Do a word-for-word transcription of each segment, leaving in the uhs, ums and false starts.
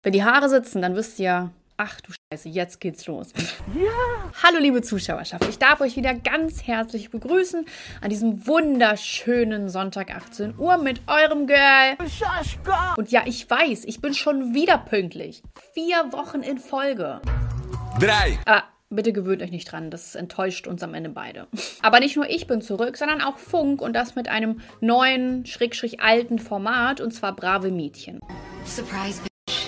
Wenn die Haare sitzen, dann wisst ihr, ach du Scheiße, jetzt geht's los. Ja. Hallo liebe Zuschauerschaft, ich darf euch wieder ganz herzlich begrüßen an diesem wunderschönen Sonntag achtzehn Uhr mit eurem Girl Sascha. Und ja, ich weiß, ich bin schon wieder pünktlich. Vier Wochen in Folge. Drei. Ah, bitte gewöhnt euch nicht dran, das enttäuscht uns am Ende beide. Aber nicht nur ich bin zurück, sondern auch Funk und das mit einem neuen, schrägstrich alten Format, und zwar Brave Mädchen. Surprise, bitch.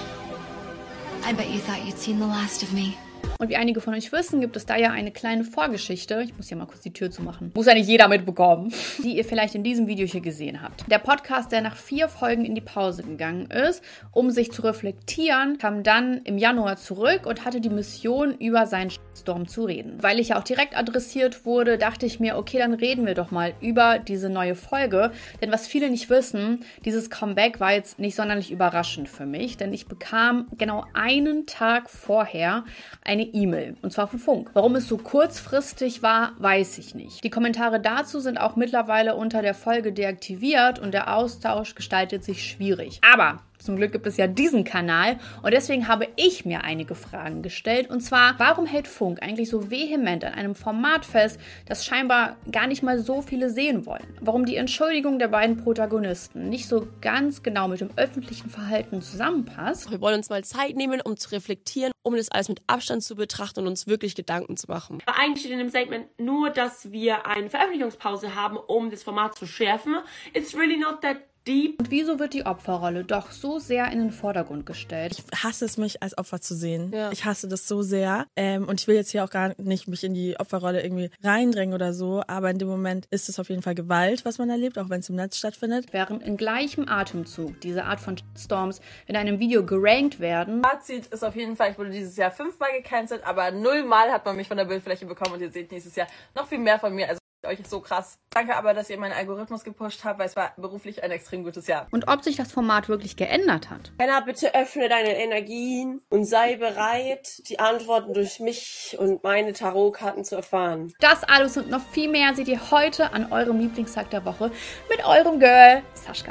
I bet you thought you'd seen the last of me. Und wie einige von euch wissen, gibt es da ja eine kleine Vorgeschichte. Ich muss ja mal kurz die Tür zumachen. Muss ja nicht jeder mitbekommen. Die ihr vielleicht in diesem Video hier gesehen habt. Der Podcast, der nach vier Folgen in die Pause gegangen ist, um sich zu reflektieren, kam dann im Januar zurück und hatte die Mission, über seinen Shitstorm zu reden. Weil ich ja auch direkt adressiert wurde, dachte ich mir, okay, dann reden wir doch mal über diese neue Folge. Denn was viele nicht wissen, dieses Comeback war jetzt nicht sonderlich überraschend für mich. Denn ich bekam genau einen Tag vorher eine E-Mail, und zwar von Funk. Warum es so kurzfristig war, weiß ich nicht. Die Kommentare dazu sind auch mittlerweile unter der Folge deaktiviert und der Austausch gestaltet sich schwierig. Aber zum Glück gibt es ja diesen Kanal und deswegen habe ich mir einige Fragen gestellt. Und zwar, warum hält Funk eigentlich so vehement an einem Format fest, das scheinbar gar nicht mal so viele sehen wollen? Warum die Entschuldigung der beiden Protagonisten nicht so ganz genau mit dem öffentlichen Verhalten zusammenpasst? Wir wollen uns mal Zeit nehmen, um zu reflektieren, um das alles mit Abstand zu betrachten und uns wirklich Gedanken zu machen. Aber eigentlich steht in dem Statement nur, dass wir eine Veröffentlichungspause haben, um das Format zu schärfen. It's really not that deep. Und wieso wird die Opferrolle doch so sehr in den Vordergrund gestellt? Ich hasse es, mich als Opfer zu sehen. Ja. Ich hasse das so sehr. Ähm, und ich will jetzt hier auch gar nicht mich in die Opferrolle irgendwie reindrängen oder so. Aber in dem Moment ist es auf jeden Fall Gewalt, was man erlebt, auch wenn es im Netz stattfindet. Während in gleichem Atemzug diese Art von Shitstorms in einem Video gerankt werden. Fazit ist auf jeden Fall, ich wurde dieses Jahr fünfmal gecancelt, aber nullmal hat man mich von der Bildfläche bekommen und ihr seht nächstes Jahr noch viel mehr von mir. Also euch ist so krass. Danke aber, dass ihr meinen Algorithmus gepusht habt, weil es war beruflich ein extrem gutes Jahr. Und ob sich das Format wirklich geändert hat. Henna, bitte öffne deine Energien und sei bereit, die Antworten durch mich und meine Tarotkarten zu erfahren. Das alles und noch viel mehr seht ihr heute an eurem Lieblingstag der Woche mit eurem Girl Sascha.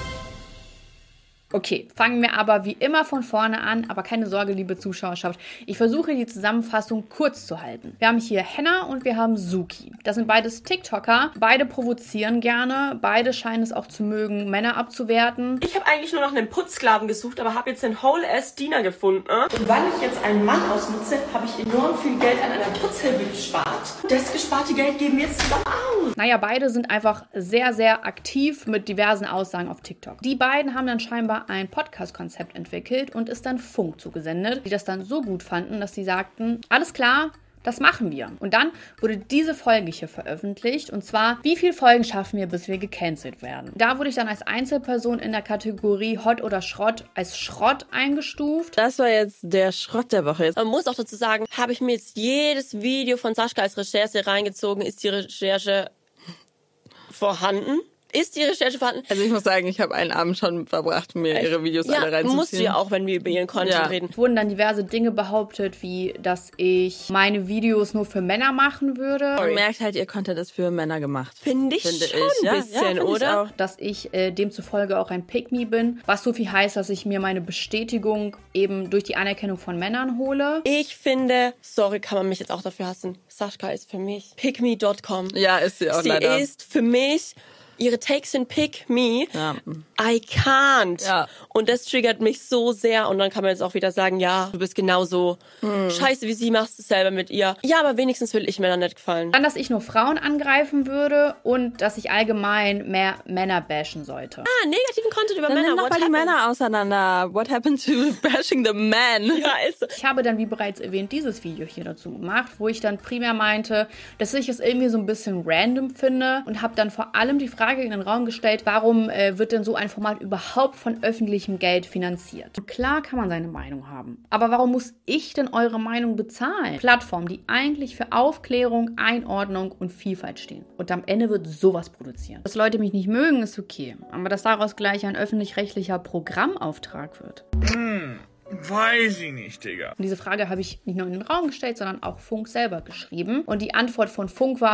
Okay, fangen wir aber wie immer von vorne an, aber keine Sorge, liebe Zuschauerschaft. Ich versuche die Zusammenfassung kurz zu halten. Wir haben hier Henna und wir haben Suki. Das sind beides TikToker. Beide provozieren gerne. Beide scheinen es auch zu mögen, Männer abzuwerten. Ich habe eigentlich nur nach einem Putzsklaven gesucht, aber habe jetzt einen Whole-Ass-Diener gefunden. Und weil ich jetzt einen Mann ausnutze, habe ich enorm viel Geld an einer Putzhilfe gespart. Das gesparte Geld geben wir jetzt zusammen aus. Naja, beide sind einfach sehr, sehr aktiv mit diversen Aussagen auf TikTok. Die beiden haben dann scheinbar ein Podcast-Konzept entwickelt und ist dann Funk zugesendet, die das dann so gut fanden, dass sie sagten, alles klar, das machen wir. Und dann wurde diese Folge hier veröffentlicht, und zwar, wie viele Folgen schaffen wir, bis wir gecancelt werden. Da wurde ich dann als Einzelperson in der Kategorie Hot oder Schrott als Schrott eingestuft. Das war jetzt der Schrott der Woche. Man muss auch dazu sagen, habe ich mir jetzt jedes Video von Sascha als Recherche reingezogen, ist die Recherche vorhanden? Ist die Recherche vorhanden? Also ich muss sagen, ich habe einen Abend schon verbracht, mir Echt? ihre Videos ja, alle reinzuziehen. Musst du ja auch, wenn wir über ihren Content Ja. reden. Es wurden dann diverse Dinge behauptet, wie, dass ich meine Videos nur für Männer machen würde. Man merkt halt, ihr Content ist für Männer gemacht. Finde ich Finde schon ich, ja. ein Ja, bisschen, finde ich oder? auch. Dass ich äh, demzufolge auch ein Pick-Me bin, was so viel heißt, dass ich mir meine Bestätigung eben durch die Anerkennung von Männern hole. Ich finde, sorry, kann man mich jetzt auch dafür hassen, Sascha ist für mich pickme Punkt com. Ja, ist sie auch Sie leider. ist für mich, ihre Takes sind Pick Me. Ja. I can't. Ja. Und das triggert mich so sehr. Und dann kann man jetzt auch wieder sagen, ja, du bist genauso hm. scheiße wie sie, machst es selber mit ihr. Ja, aber wenigstens will ich mir dann nicht gefallen. Dann, dass ich nur Frauen angreifen würde und dass ich allgemein mehr Männer bashen sollte. Ah, negativen Content über Dann Männer. nimm doch What mal die happened? Männer auseinander. What happened to bashing the man? Ja, ist so. Ich habe dann, wie bereits erwähnt, dieses Video hier dazu gemacht, wo ich dann primär meinte, dass ich es irgendwie so ein bisschen random finde und habe dann vor allem die Frage in den Raum gestellt, warum äh, wird denn so ein Format überhaupt von öffentlichem Geld finanziert? Und klar kann man seine Meinung haben, aber warum muss ich denn eure Meinung bezahlen? Plattformen, die eigentlich für Aufklärung, Einordnung und Vielfalt stehen. Und am Ende wird sowas produziert. Dass Leute mich nicht mögen, ist okay, aber dass daraus gleich ein öffentlich-rechtlicher Programmauftrag wird. Hm, weiß ich nicht, Digga. Und diese Frage habe ich nicht nur in den Raum gestellt, sondern auch Funk selber geschrieben. Und die Antwort von Funk war,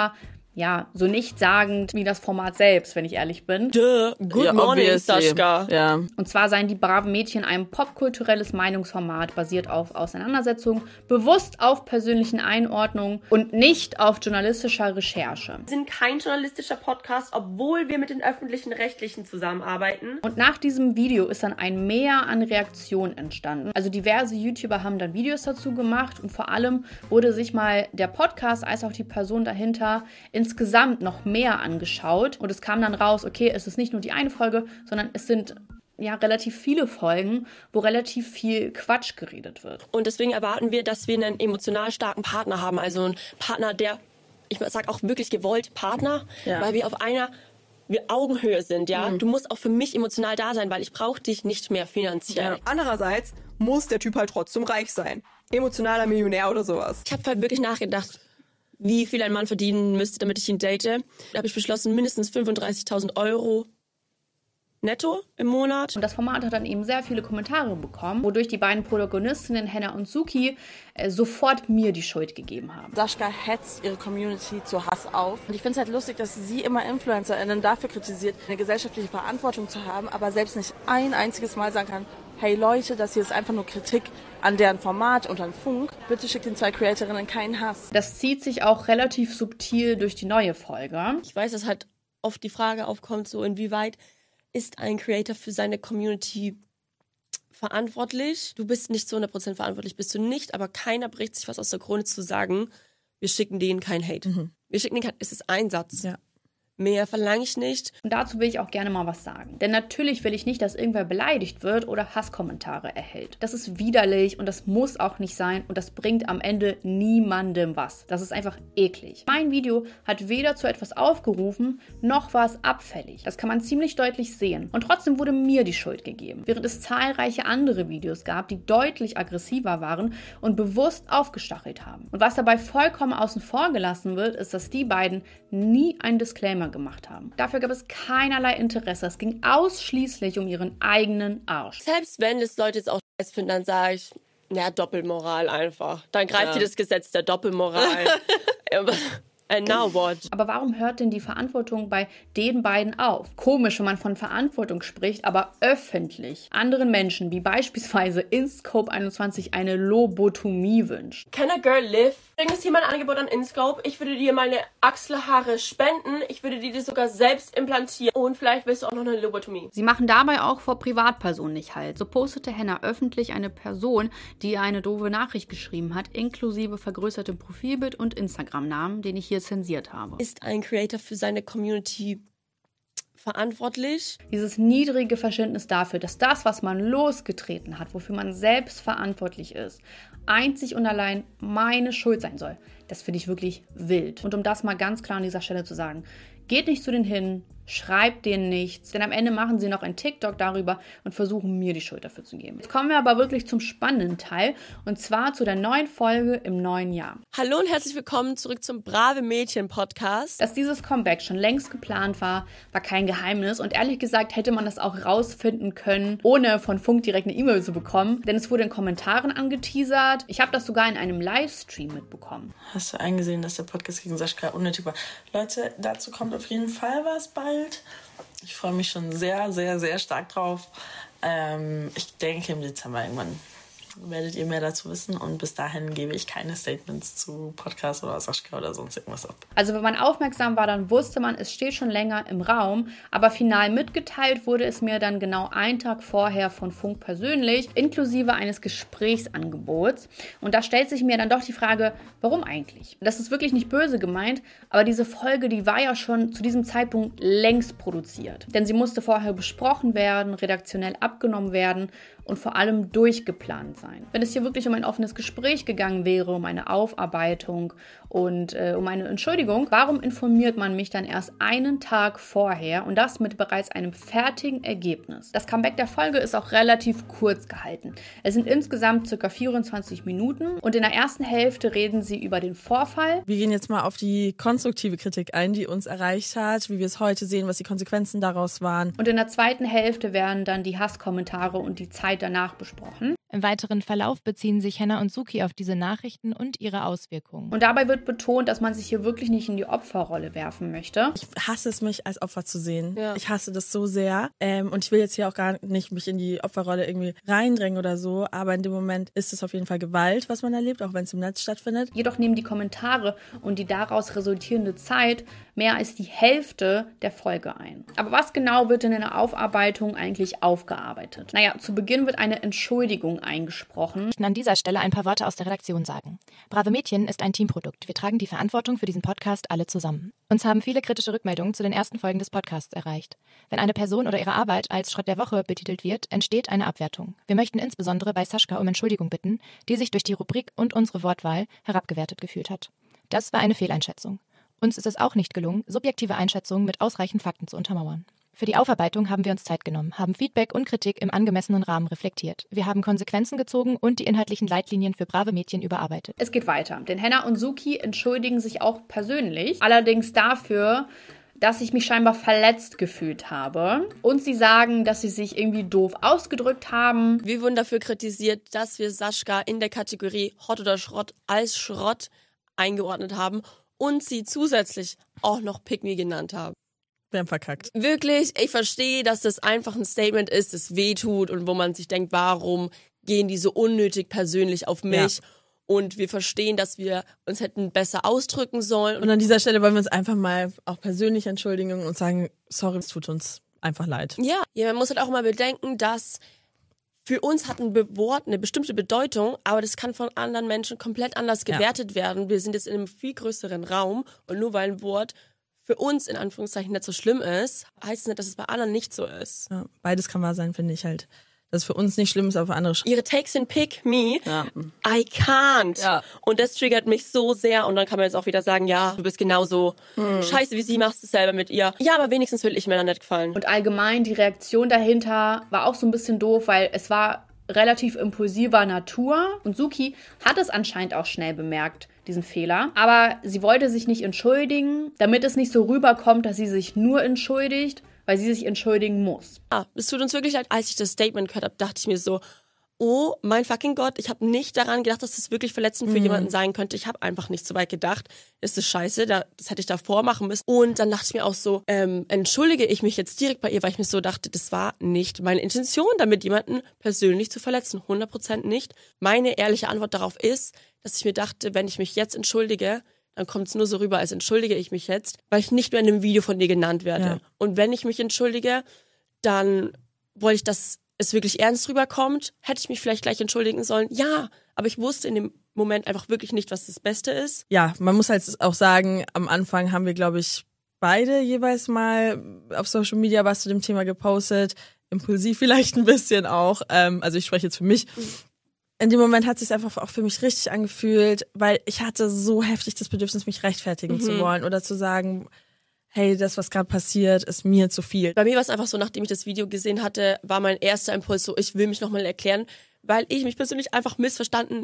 ja, so nichtssagend wie das Format selbst, wenn ich ehrlich bin. Duh, good Ja, morning, obviously. Sascha. Ja. Und zwar seien die braven Mädchen ein popkulturelles Meinungsformat basiert auf Auseinandersetzungen, bewusst auf persönlichen Einordnungen und nicht auf journalistischer Recherche. Wir sind kein journalistischer Podcast, obwohl wir mit den öffentlichen Rechtlichen zusammenarbeiten. Und nach diesem Video ist dann ein Meer an Reaktionen entstanden. Also diverse YouTuber haben dann Videos dazu gemacht und vor allem wurde sich mal der Podcast als auch die Person dahinter insgesamt noch mehr angeschaut. Und es kam dann raus, okay, es ist nicht nur die eine Folge, sondern es sind ja relativ viele Folgen, wo relativ viel Quatsch geredet wird. Und deswegen erwarten wir, dass wir einen emotional starken Partner haben. Also einen Partner, der, ich sag auch wirklich gewollt Partner, Ja. weil wir auf einer wir Augenhöhe sind, ja. Mhm. Du musst auch für mich emotional da sein, weil ich brauche dich nicht mehr finanziell. Ja. Andererseits muss der Typ halt trotzdem reich sein. Emotionaler Millionär oder sowas. Ich habe halt wirklich nachgedacht, wie viel ein Mann verdienen müsste, damit ich ihn date. Da habe ich beschlossen, mindestens fünfunddreißigtausend Euro netto im Monat. Und das Format hat dann eben sehr viele Kommentare bekommen, wodurch die beiden Protagonistinnen Henna und Suki äh, sofort mir die Schuld gegeben haben. Sascha hetzt ihre Community zu Hass auf. Und ich finde es halt lustig, dass sie immer InfluencerInnen dafür kritisiert, eine gesellschaftliche Verantwortung zu haben, aber selbst nicht ein einziges Mal sagen kann, hey Leute, das hier ist einfach nur Kritik an deren Format und an Funk. Bitte schickt den zwei Creatorinnen keinen Hass. Das zieht sich auch relativ subtil durch die neue Folge. Ich weiß, dass halt oft die Frage aufkommt, so inwieweit ist ein Creator für seine Community verantwortlich? Du bist nicht zu hundert Prozent verantwortlich, bist du nicht, aber keiner bricht sich was aus der Krone zu sagen, wir schicken denen kein Hate. Mhm. Wir schicken denen kein, es ist ein Satz. Ja. Mehr verlange ich nicht. Und dazu will ich auch gerne mal was sagen. Denn natürlich will ich nicht, dass irgendwer beleidigt wird oder Hasskommentare erhält. Das ist widerlich und das muss auch nicht sein und das bringt am Ende niemandem was. Das ist einfach eklig. Mein Video hat weder zu etwas aufgerufen, noch war es abfällig. Das kann man ziemlich deutlich sehen. Und trotzdem wurde mir die Schuld gegeben. Während es zahlreiche andere Videos gab, die deutlich aggressiver waren und bewusst aufgestachelt haben. Und was dabei vollkommen außen vor gelassen wird, ist, dass die beiden nie einen Disclaimer gemacht haben. Dafür gab es keinerlei Interesse. Es ging ausschließlich um ihren eigenen Arsch. Selbst wenn das Leute jetzt auch scheiß finden, dann sage ich, ja, Doppelmoral einfach. Dann greift Ja. ihr das Gesetz der Doppelmoral. And now what? Aber warum hört denn die Verantwortung bei den beiden auf? Komisch, wenn man von Verantwortung spricht, aber öffentlich anderen Menschen, wie beispielsweise InScope einundzwanzig, eine Lobotomie wünscht. Can a girl live? Bringt jemand ein Angebot an InScope? Ich würde dir meine Achselhaare spenden. Ich würde dir das sogar selbst implantieren. Und vielleicht willst du auch noch eine Lobotomie. Sie machen dabei auch vor Privatpersonen nicht halt. So postete Henna öffentlich eine Person, die ihr eine doofe Nachricht geschrieben hat, inklusive vergrößertem Profilbild und Instagram-Namen, den ich hier zensiert habe. Ist ein Creator für seine Community verantwortlich? Dieses niedrige Verständnis dafür, dass das, was man losgetreten hat, wofür man selbst verantwortlich ist, einzig und allein meine Schuld sein soll, das finde ich wirklich wild. Und um das mal ganz klar an dieser Stelle zu sagen, geht nicht zu denen hin, schreibt denen nichts, denn am Ende machen sie noch ein TikTok darüber und versuchen mir die Schuld dafür zu geben. Jetzt kommen wir aber wirklich zum spannenden Teil und zwar zu der neuen Folge im neuen Jahr. Hallo und herzlich willkommen zurück zum Brave Mädchen Podcast. Dass dieses Comeback schon längst geplant war, war kein Geheimnis und ehrlich gesagt hätte man das auch rausfinden können, ohne von Funk direkt eine E-Mail zu bekommen, denn es wurde in Kommentaren angeteasert. Ich habe das sogar in einem Livestream mitbekommen. Hast du eingesehen, dass der Podcast gegen Sascha unnötig war? Leute, dazu kommt auf jeden Fall was bald. Ich freue mich schon sehr, sehr, sehr stark drauf. Ähm, ich denke, im Dezember irgendwann werdet ihr mehr dazu wissen. Und bis dahin gebe ich keine Statements zu Podcast oder Sascha oder sonst irgendwas ab. Also wenn man aufmerksam war, dann wusste man, es steht schon länger im Raum. Aber final mitgeteilt wurde es mir dann genau einen Tag vorher von Funk persönlich, inklusive eines Gesprächsangebots. Und da stellt sich mir dann doch die Frage, warum eigentlich? Das ist wirklich nicht böse gemeint, aber diese Folge, die war ja schon zu diesem Zeitpunkt längst produziert. Denn sie musste vorher besprochen werden, redaktionell abgenommen werden und vor allem durchgeplant sein. Wenn es hier wirklich um ein offenes Gespräch gegangen wäre, um eine Aufarbeitung und äh, um eine Entschuldigung, warum informiert man mich dann erst einen Tag vorher und das mit bereits einem fertigen Ergebnis? Das Comeback der Folge ist auch relativ kurz gehalten. Es sind insgesamt ca. vierundzwanzig Minuten und in der ersten Hälfte reden sie über den Vorfall. Wir gehen jetzt mal auf die konstruktive Kritik ein, die uns erreicht hat, wie wir es heute sehen, was die Konsequenzen daraus waren. Und in der zweiten Hälfte werden dann die Hasskommentare und die Zeit danach besprochen. Im weiteren Verlauf beziehen sich Henna und Suki auf diese Nachrichten und ihre Auswirkungen. Und dabei wird betont, dass man sich hier wirklich nicht in die Opferrolle werfen möchte. Ich hasse es, mich als Opfer zu sehen. Ja. Ich hasse das so sehr. Ähm, und ich will jetzt hier auch gar nicht mich in die Opferrolle irgendwie reindrängen oder so. Aber in dem Moment ist es auf jeden Fall Gewalt, was man erlebt, auch wenn es im Netz stattfindet. Jedoch nehmen die Kommentare und die daraus resultierende Zeit mehr als die Hälfte der Folge ein. Aber was genau wird denn in der Aufarbeitung eigentlich aufgearbeitet? Naja, zu Beginn wird eine Entschuldigung eingesprochen. Ich möchte an dieser Stelle ein paar Worte aus der Redaktion sagen. Brave Mädchen ist ein Teamprodukt. Wir tragen die Verantwortung für diesen Podcast alle zusammen. Uns haben viele kritische Rückmeldungen zu den ersten Folgen des Podcasts erreicht. Wenn eine Person oder ihre Arbeit als Schrott der Woche betitelt wird, entsteht eine Abwertung. Wir möchten insbesondere bei Sascha um Entschuldigung bitten, die sich durch die Rubrik und unsere Wortwahl herabgewertet gefühlt hat. Das war eine Fehleinschätzung. Uns ist es auch nicht gelungen, subjektive Einschätzungen mit ausreichend Fakten zu untermauern. Für die Aufarbeitung haben wir uns Zeit genommen, haben Feedback und Kritik im angemessenen Rahmen reflektiert. Wir haben Konsequenzen gezogen und die inhaltlichen Leitlinien für brave Mädchen überarbeitet. Es geht weiter, denn Henna und Suki entschuldigen sich auch persönlich, allerdings dafür, dass ich mich scheinbar verletzt gefühlt habe. Und sie sagen, dass sie sich irgendwie doof ausgedrückt haben. Wir wurden dafür kritisiert, dass wir Sascha in der Kategorie Hot oder Schrott als Schrott eingeordnet haben und sie zusätzlich auch noch Pick Me genannt haben. Wir haben verkackt. Wirklich, ich verstehe, dass das einfach ein Statement ist, das wehtut und wo man sich denkt, warum gehen die so unnötig persönlich auf mich? Ja. Und wir verstehen, dass wir uns hätten besser ausdrücken sollen. Und an dieser Stelle wollen wir uns einfach mal auch persönlich entschuldigen und sagen, sorry, es tut uns einfach leid. Ja, ja, man muss halt auch mal bedenken, dass für uns hat ein Wort eine bestimmte Bedeutung, aber das kann von anderen Menschen komplett anders gewertet ja. werden. Wir sind jetzt in einem viel größeren Raum und nur weil ein Wort für uns in Anführungszeichen nicht so schlimm ist, heißt es nicht, dass es bei anderen nicht so ist. Ja, beides kann wahr sein, finde ich halt. Dass es für uns nicht schlimm ist, aber für andere. Ihre Takes sind Pick Me, ja. I can't. Ja. Und das triggert mich so sehr. Und dann kann man jetzt auch wieder sagen, ja, du bist genauso hm. scheiße wie sie, machst es selber mit ihr. Ja, aber wenigstens will ich mir dann nicht gefallen. Und allgemein, die Reaktion dahinter war auch so ein bisschen doof, weil es war relativ impulsiver Natur. Und Suki hat es anscheinend auch schnell bemerkt, diesen Fehler. Aber sie wollte sich nicht entschuldigen, damit es nicht so rüberkommt, dass sie sich nur entschuldigt, weil sie sich entschuldigen muss. Ah, es tut uns wirklich leid. Als ich das Statement gehört habe, dachte ich mir so, oh mein fucking Gott, ich habe nicht daran gedacht, dass das wirklich verletzend für mhm. jemanden sein könnte. Ich habe einfach nicht so weit gedacht. Das ist scheiße, das hätte ich davor machen müssen. Und dann dachte ich mir auch so, ähm, entschuldige ich mich jetzt direkt bei ihr, weil ich mir so dachte, das war nicht meine Intention, damit jemanden persönlich zu verletzen. hundert Prozent nicht. Meine ehrliche Antwort darauf ist, dass ich mir dachte, wenn ich mich jetzt entschuldige, dann kommt es nur so rüber, als entschuldige ich mich jetzt, weil ich nicht mehr in einem Video von dir genannt werde. Ja. Und wenn ich mich entschuldige, dann wollte ich, dass es wirklich ernst rüberkommt. Hätte ich mich vielleicht gleich entschuldigen sollen? Ja, aber ich wusste in dem Moment einfach wirklich nicht, was das Beste ist. Ja, man muss halt auch sagen, am Anfang haben wir, glaube ich, beide jeweils mal auf Social Media was zu dem Thema gepostet. Impulsiv vielleicht ein bisschen auch. Ähm, also ich spreche jetzt für mich. In dem Moment hat es sich einfach auch für mich richtig angefühlt, weil ich hatte so heftig das Bedürfnis, mich rechtfertigen mhm. zu wollen oder zu sagen, hey, das, was gerade passiert, ist mir zu viel. Bei mir war es einfach so, nachdem ich das Video gesehen hatte, war mein erster Impuls so, ich will mich nochmal erklären, weil ich mich persönlich einfach missverstanden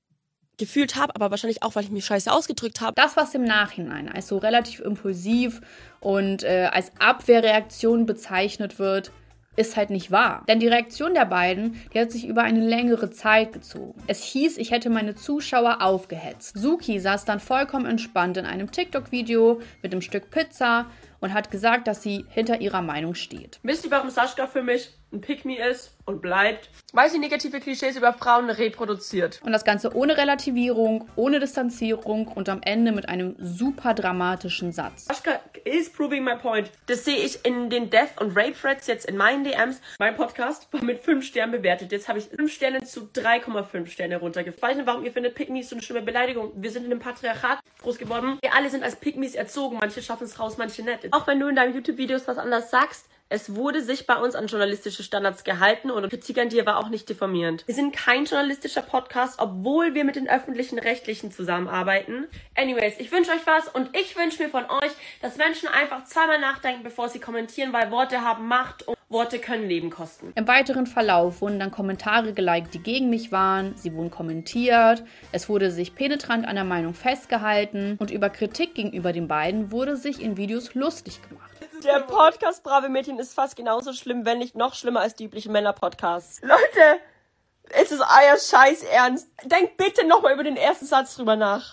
gefühlt habe, aber wahrscheinlich auch, weil ich mich scheiße ausgedrückt habe. Das, was im Nachhinein als so relativ impulsiv und äh, als Abwehrreaktion bezeichnet wird, ist halt nicht wahr. Denn die Reaktion der beiden, die hat sich über eine längere Zeit gezogen. Es hieß, ich hätte meine Zuschauer aufgehetzt. Suki saß dann vollkommen entspannt in einem TikTok-Video mit einem Stück Pizza und hat gesagt, dass sie hinter ihrer Meinung steht. Wisst ihr, warum Sascha für mich ein Pick-Me ist und bleibt? Weil sie negative Klischees über Frauen reproduziert. Und das Ganze ohne Relativierung, ohne Distanzierung und am Ende mit einem super dramatischen Satz. Sascha is proving my point. Das sehe ich in den Death- und Rape-Threads jetzt in meinen D Ms. Mein Podcast war mit fünf Sternen bewertet. Jetzt habe ich fünf Sterne zu drei Komma fünf Sterne runtergefallen. Ich weiß nicht, warum ihr findet Pick-Me so eine schlimme Beleidigung. Wir sind in einem Patriarchat groß geworden. Wir alle sind als Pick-Me's erzogen. Manche schaffen es raus, manche nicht. Auch wenn du in deinen YouTube-Videos was anders sagst, es wurde sich bei uns an journalistische Standards gehalten und Kritik an dir war auch nicht diffamierend. Wir sind kein journalistischer Podcast, obwohl wir mit den öffentlichen Rechtlichen zusammenarbeiten. Anyways, ich wünsche euch was und ich wünsche mir von euch, dass Menschen einfach zweimal nachdenken, bevor sie kommentieren, weil Worte haben Macht und Worte können Leben kosten. Im weiteren Verlauf wurden dann Kommentare geliked, die gegen mich waren. Sie wurden kommentiert. Es wurde sich penetrant an der Meinung festgehalten und über Kritik gegenüber den beiden wurde sich in Videos lustig gemacht. Der Podcast Brave Mädchen ist fast genauso schlimm, wenn nicht noch schlimmer als die üblichen Männer-Podcasts. Leute, Es ist euer Scheiß Ernst. Denkt bitte nochmal über den ersten Satz drüber nach.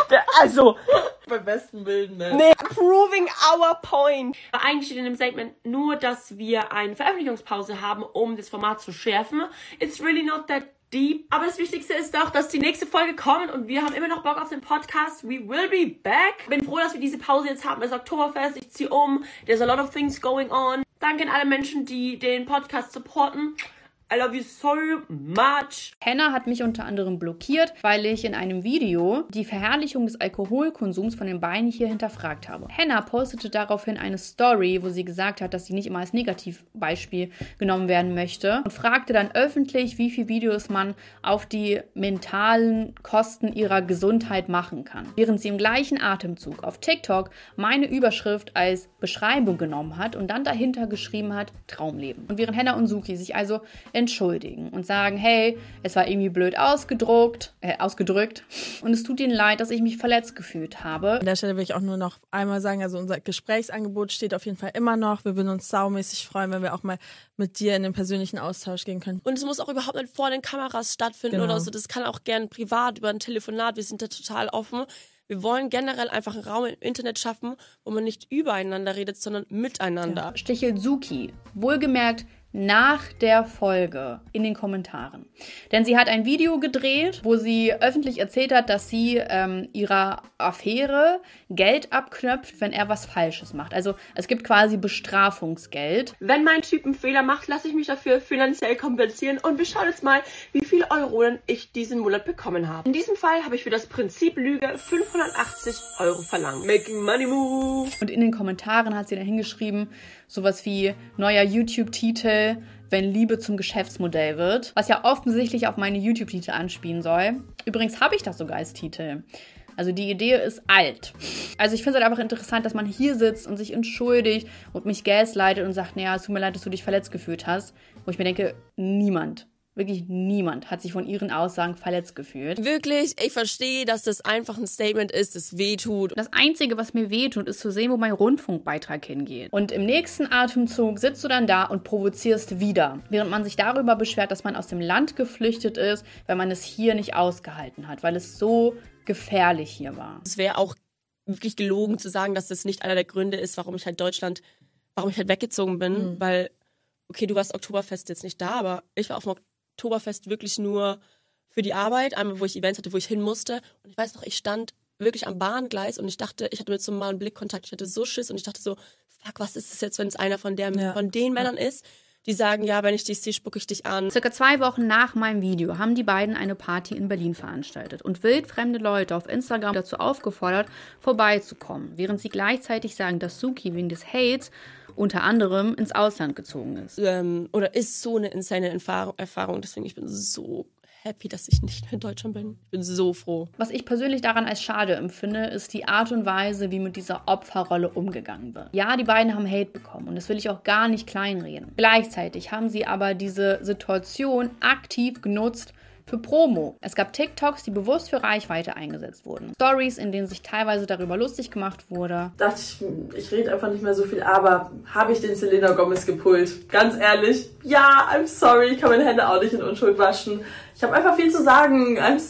Also. Beim besten Willen, ne? Nee. Proving our point. Eigentlich steht in dem Statement nur, dass wir eine Veröffentlichungspause haben, um das Format zu schärfen. It's really not that deep. Aber das Wichtigste ist doch, dass die nächste Folge kommt und wir haben immer noch Bock auf den Podcast. We will be back. Bin froh, dass wir diese Pause jetzt haben. Es ist Oktoberfest, ich ziehe um. There's a lot of things going on. Danke an alle Menschen, die den Podcast supporten. I love you so much. Hannah hat mich unter anderem blockiert, weil ich in einem Video die Verherrlichung des Alkoholkonsums von den beiden hier hinterfragt habe. Hannah postete daraufhin eine Story, wo sie gesagt hat, dass sie nicht immer als Negativbeispiel genommen werden möchte und fragte dann öffentlich, wie viele Videos man auf die mentalen Kosten ihrer Gesundheit machen kann. Während sie im gleichen Atemzug auf TikTok meine Überschrift als Beschreibung genommen hat und dann dahinter geschrieben hat, Traumleben. Und während Hannah und Suki sich also entschuldigen und sagen, hey, es war irgendwie blöd ausgedruckt, äh, ausgedrückt und es tut ihnen leid, dass ich mich verletzt gefühlt habe. An der Stelle will ich auch nur noch einmal sagen, also unser Gesprächsangebot steht auf jeden Fall immer noch. Wir würden uns saumäßig freuen, wenn wir auch mal mit dir in den persönlichen Austausch gehen können. Und es muss auch überhaupt nicht vor den Kameras stattfinden Genau. oder so. Das kann auch gern privat über ein Telefonat. Wir sind da total offen. Wir wollen generell einfach einen Raum im Internet schaffen, wo man nicht übereinander redet, sondern miteinander. Ja. Stichelt Suki. Wohlgemerkt, nach der Folge in den Kommentaren. Denn sie hat ein Video gedreht, wo sie öffentlich erzählt hat, dass sie ähm, ihrer Affäre Geld abknöpft, wenn er was Falsches macht. Also es gibt quasi Bestrafungsgeld. Wenn mein Typ einen Fehler macht, lasse ich mich dafür finanziell kompensieren und wir schauen jetzt mal, wie viel Euronen ich diesen Monat bekommen habe. In diesem Fall habe ich für das Prinzip Lüge fünfhundertachtzig Euro verlangt. Making money move. Und in den Kommentaren hat sie dann hingeschrieben, sowas wie neuer YouTube-Titel, wenn Liebe zum Geschäftsmodell wird, was ja offensichtlich auf meine YouTube-Titel anspielen soll. Übrigens habe ich das sogar als Titel. Also die Idee ist alt. Also ich finde es halt einfach interessant, dass man hier sitzt und sich entschuldigt und mich gaslightet und sagt, naja, es tut mir leid, dass du dich verletzt gefühlt hast. Wo ich mir denke, niemand, wirklich niemand hat sich von ihren Aussagen verletzt gefühlt. Wirklich, ich verstehe, dass das einfach ein Statement ist, das wehtut. Das Einzige, was mir wehtut, ist zu sehen, wo mein Rundfunkbeitrag hingeht. Und im nächsten Atemzug sitzt du dann da und provozierst wieder. Während man sich darüber beschwert, dass man aus dem Land geflüchtet ist, weil man es hier nicht ausgehalten hat, weil es so gefährlich hier war. Es wäre auch wirklich gelogen zu sagen, dass das nicht einer der Gründe ist, warum ich halt Deutschland, warum ich halt weggezogen bin, mhm. weil, okay, du warst Oktoberfest jetzt nicht da, aber ich war auf dem Oktoberfest wirklich nur für die Arbeit, einmal wo ich Events hatte, wo ich hin musste und ich weiß noch, ich stand wirklich am Bahngleis und ich dachte, ich hatte mit so einem normalen Blickkontakt, ich hatte so Schiss und ich dachte so, fuck, was ist das jetzt, wenn es einer von, der, ja. von den Männern ist, die sagen, ja, wenn ich dich sehe, spucke ich dich an. Circa zwei Wochen nach meinem Video haben die beiden eine Party in Berlin veranstaltet und wildfremde Leute auf Instagram dazu aufgefordert, vorbeizukommen, während sie gleichzeitig sagen, dass Suki wegen des Hates unter anderem ins Ausland gezogen ist. Ähm, oder ist so eine insane Erfahrung, deswegen ich bin so happy, dass ich nicht mehr in Deutschland bin. Ich bin so froh. Was ich persönlich daran als schade empfinde, ist die Art und Weise, wie mit dieser Opferrolle umgegangen wird. Ja, die beiden haben Hate bekommen und das will ich auch gar nicht kleinreden. Gleichzeitig haben sie aber diese Situation aktiv genutzt für Promo. Es gab TikToks, die bewusst für Reichweite eingesetzt wurden. Stories, in denen sich teilweise darüber lustig gemacht wurde. Dachte ich, ich rede einfach nicht mehr so viel, aber habe ich den Selena Gomez gepullt? Ganz ehrlich, ja, I'm sorry, ich kann meine Hände auch nicht in Unschuld waschen. Ich habe einfach viel zu sagen. I'm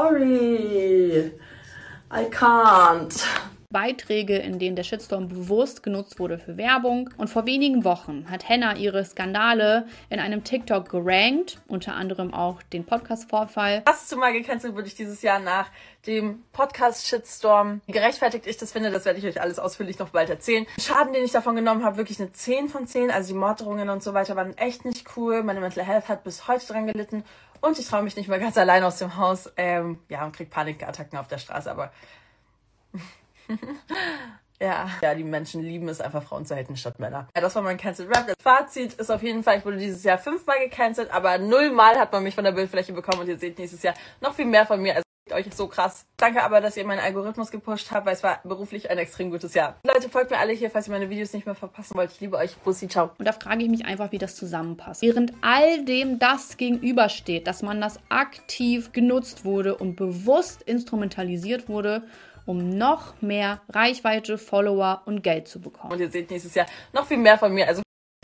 sorry. I can't. Beiträge, in denen der Shitstorm bewusst genutzt wurde für Werbung. Und vor wenigen Wochen hat Hannah ihre Skandale in einem TikTok gerankt, unter anderem auch den Podcast-Vorfall. Hast du mal gecancelt, wurde ich dieses Jahr nach dem Podcast-Shitstorm gerechtfertigt ich das finde, das werde ich euch alles ausführlich noch bald erzählen. Schaden, den ich davon genommen habe, wirklich eine zehn von zehn, also die Morddrohungen und so weiter waren echt nicht cool. Meine Mental Health hat bis heute dran gelitten und ich traue mich nicht mehr ganz allein aus dem Haus, ähm, ja, und krieg Panikattacken auf der Straße, aber ja. ja, die Menschen lieben es einfach, Frauen zu haten statt Männer. Ja, das war mein Cancel Rap. Das Fazit ist auf jeden Fall, ich wurde dieses Jahr fünfmal gecancelt, aber nullmal hat man mich von der Bildfläche bekommen und ihr seht nächstes Jahr noch viel mehr von mir. Also euch so krass. Danke aber, dass ihr meinen Algorithmus gepusht habt, weil es war beruflich ein extrem gutes Jahr. Leute, folgt mir alle hier, falls ihr meine Videos nicht mehr verpassen wollt. Ich liebe euch. Bussi, ciao. Und da frage ich mich einfach, wie das zusammenpasst. Während all dem das gegenübersteht, dass man das aktiv genutzt wurde und bewusst instrumentalisiert wurde, um noch mehr Reichweite, Follower und Geld zu bekommen. Und ihr seht nächstes Jahr noch viel mehr von mir. Also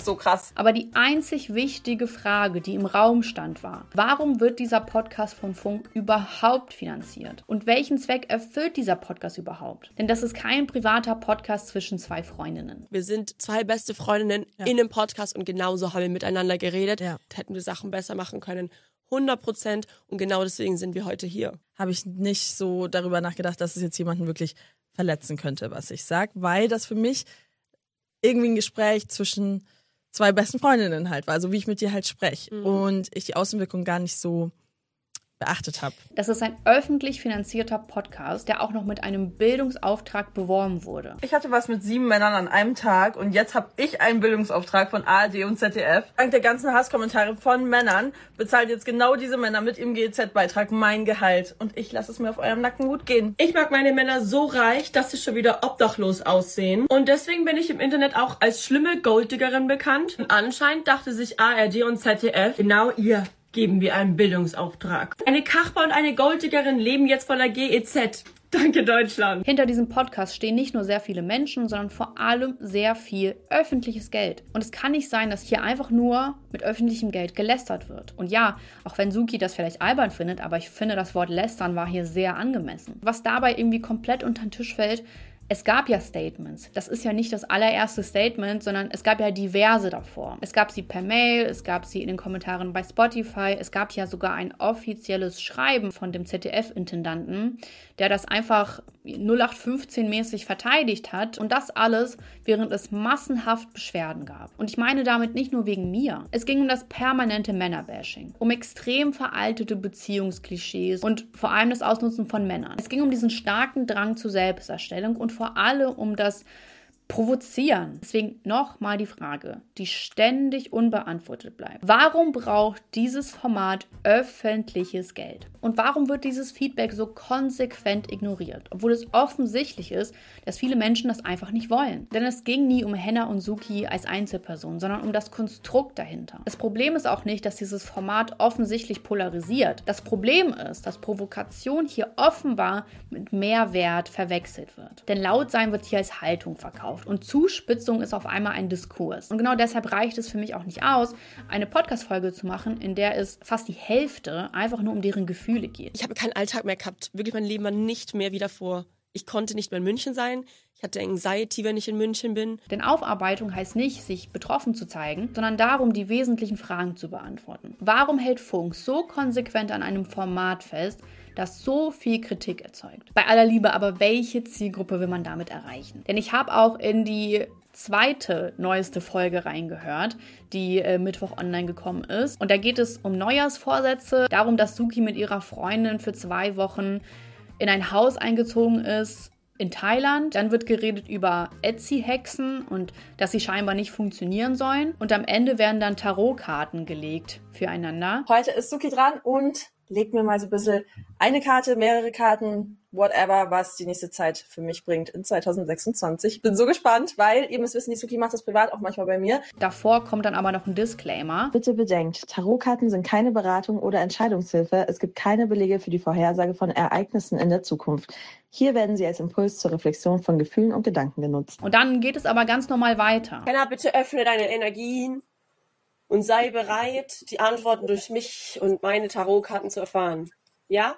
so krass. Aber die einzig wichtige Frage, die im Raum stand, war, warum wird dieser Podcast von Funk überhaupt finanziert? Und welchen Zweck erfüllt dieser Podcast überhaupt? Denn das ist kein privater Podcast zwischen zwei Freundinnen. Wir sind zwei beste Freundinnen ja. in einem Podcast und genauso haben wir miteinander geredet. Ja. Hätten wir Sachen besser machen können. hundert Prozent. Und genau deswegen sind wir heute hier. Habe ich nicht so darüber nachgedacht, dass es jetzt jemanden wirklich verletzen könnte, was ich sage, weil das für mich irgendwie ein Gespräch zwischen zwei besten Freundinnen halt war, also wie ich mit dir halt spreche mhm. und ich die Außenwirkung gar nicht so beachtet habe. Das ist ein öffentlich finanzierter Podcast, der auch noch mit einem Bildungsauftrag beworben wurde. Ich hatte was mit sieben Männern an einem Tag und jetzt habe ich einen Bildungsauftrag von A R D und Z D F. Dank der ganzen Hasskommentare von Männern bezahlt jetzt genau diese Männer mit ihrem G E Z-Beitrag mein Gehalt und ich lasse es mir auf eurem Nacken gut gehen. Ich mag meine Männer so reich, dass sie schon wieder obdachlos aussehen und deswegen bin ich im Internet auch als schlimme Golddiggerin bekannt. Und anscheinend dachte sich A R D und Z D F, genau ihr geben wir einen Bildungsauftrag. Eine Kachper und eine Golddiggerin leben jetzt von der G E Z. Danke, Deutschland. Hinter diesem Podcast stehen nicht nur sehr viele Menschen, sondern vor allem sehr viel öffentliches Geld. Und es kann nicht sein, dass hier einfach nur mit öffentlichem Geld gelästert wird. Und ja, auch wenn Suki das vielleicht albern findet, aber ich finde, das Wort lästern war hier sehr angemessen. Was dabei irgendwie komplett unter den Tisch fällt, es gab ja Statements. Das ist ja nicht das allererste Statement, sondern es gab ja diverse davor. Es gab sie per Mail, es gab sie in den Kommentaren bei Spotify, es gab ja sogar ein offizielles Schreiben von dem Z D F-Intendanten, der das einfach null acht fünfzehn mäßig verteidigt hat und das alles, während es massenhaft Beschwerden gab. Und ich meine damit nicht nur wegen mir. Es ging um das permanente Männerbashing, um extrem veraltete Beziehungsklischees und vor allem das Ausnutzen von Männern. Es ging um diesen starken Drang zur Selbsterstellung und vor allem um das Provozieren. Deswegen nochmal die Frage, die ständig unbeantwortet bleibt. Warum braucht dieses Format öffentliches Geld? Und warum wird dieses Feedback so konsequent ignoriert? Obwohl es offensichtlich ist, dass viele Menschen das einfach nicht wollen. Denn es ging nie um Henna und Suki als Einzelpersonen, sondern um das Konstrukt dahinter. Das Problem ist auch nicht, dass dieses Format offensichtlich polarisiert. Das Problem ist, dass Provokation hier offenbar mit Mehrwert verwechselt wird. Denn laut sein wird hier als Haltung verkauft. Und Zuspitzung ist auf einmal ein Diskurs. Und genau deshalb reicht es für mich auch nicht aus, eine Podcast-Folge zu machen, in der es fast die Hälfte einfach nur um deren Gefühle geht. Ich habe keinen Alltag mehr gehabt. Wirklich, mein Leben war nicht mehr wie davor. Ich konnte nicht mehr in München sein. Ich hatte Anxiety, wenn ich in München bin. Denn Aufarbeitung heißt nicht, sich betroffen zu zeigen, sondern darum, die wesentlichen Fragen zu beantworten. Warum hält Funk so konsequent an einem Format fest, das so viel Kritik erzeugt? Bei aller Liebe, aber welche Zielgruppe will man damit erreichen? Denn ich habe auch in die zweite neueste Folge reingehört, die äh, Mittwoch online gekommen ist. Und da geht es um Neujahrsvorsätze, darum, dass Suki mit ihrer Freundin für zwei Wochen in ein Haus eingezogen ist in Thailand. Dann wird geredet über Etsy-Hexen und dass sie scheinbar nicht funktionieren sollen. Und am Ende werden dann Tarotkarten gelegt füreinander. Heute ist Suki dran und legt mir mal so ein bisschen eine Karte, mehrere Karten, whatever, was die nächste Zeit für mich bringt in zwanzig sechsundzwanzig. Bin so gespannt, weil ihr müsst wissen, die Suki macht das privat auch manchmal bei mir. Davor kommt dann aber noch ein Disclaimer. Bitte bedenkt, Tarotkarten sind keine Beratung oder Entscheidungshilfe. Es gibt keine Belege für die Vorhersage von Ereignissen in der Zukunft. Hier werden sie als Impuls zur Reflexion von Gefühlen und Gedanken genutzt. Und dann geht es aber ganz normal weiter. Henna, bitte öffne deine Energien und sei bereit, die Antworten durch mich und meine Tarotkarten zu erfahren. Ja?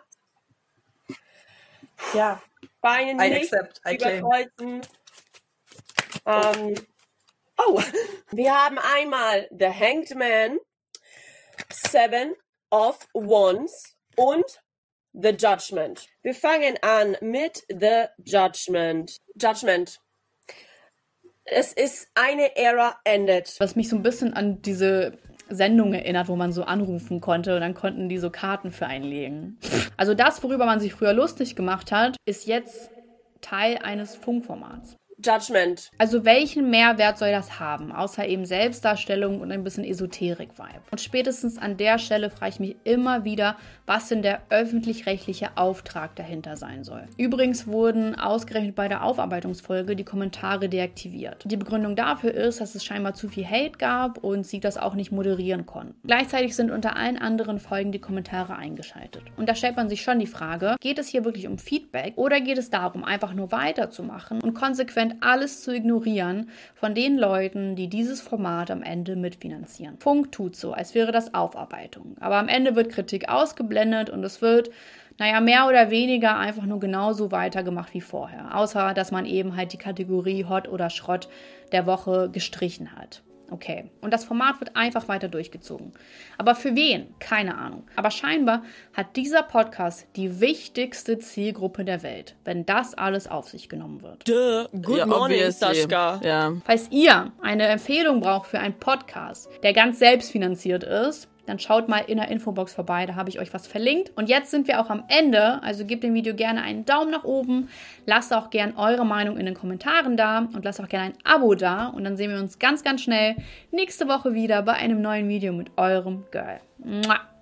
Ja. Beine I nicht accept, I claim. überkreuzen. Ähm, oh, wir haben einmal The Hanged Man, Seven of Wands und The Judgment. Wir fangen an mit The Judgment. Judgment. Es ist eine Ära endet. Was mich so ein bisschen an diese Sendung erinnert, wo man so anrufen konnte und dann konnten die so Karten für einen legen. Also das, worüber man sich früher lustig gemacht hat, ist jetzt Teil eines Funkformats. Judgment. Also welchen Mehrwert soll das haben, außer eben Selbstdarstellung und ein bisschen Esoterik-Vibe? Und spätestens an der Stelle frage ich mich immer wieder, was denn der öffentlich-rechtliche Auftrag dahinter sein soll. Übrigens wurden ausgerechnet bei der Aufarbeitungsfolge die Kommentare deaktiviert. Die Begründung dafür ist, dass es scheinbar zu viel Hate gab und sie das auch nicht moderieren konnten. Gleichzeitig sind unter allen anderen Folgen die Kommentare eingeschaltet. Und da stellt man sich schon die Frage, geht es hier wirklich um Feedback oder geht es darum, einfach nur weiterzumachen und konsequent scheint alles zu ignorieren von den Leuten, die dieses Format am Ende mitfinanzieren. Funk tut so, als wäre das Aufarbeitung. Aber am Ende wird Kritik ausgeblendet und es wird, naja, mehr oder weniger einfach nur genauso weitergemacht wie vorher. Außer, dass man eben halt die Kategorie Hot oder Schrott der Woche gestrichen hat. Okay, und das Format wird einfach weiter durchgezogen. Aber für wen? Keine Ahnung. Aber scheinbar hat dieser Podcast die wichtigste Zielgruppe der Welt, wenn das alles auf sich genommen wird. Duh, good Ja, morning, obviously. Sascha. Ja. Falls ihr eine Empfehlung braucht für einen Podcast, der ganz selbstfinanziert ist, dann schaut mal in der Infobox vorbei, da habe ich euch was verlinkt. Und jetzt sind wir auch am Ende, also gebt dem Video gerne einen Daumen nach oben, lasst auch gerne eure Meinung in den Kommentaren da und lasst auch gerne ein Abo da. Und dann sehen wir uns ganz, ganz schnell nächste Woche wieder bei einem neuen Video mit eurem Girl. Mua.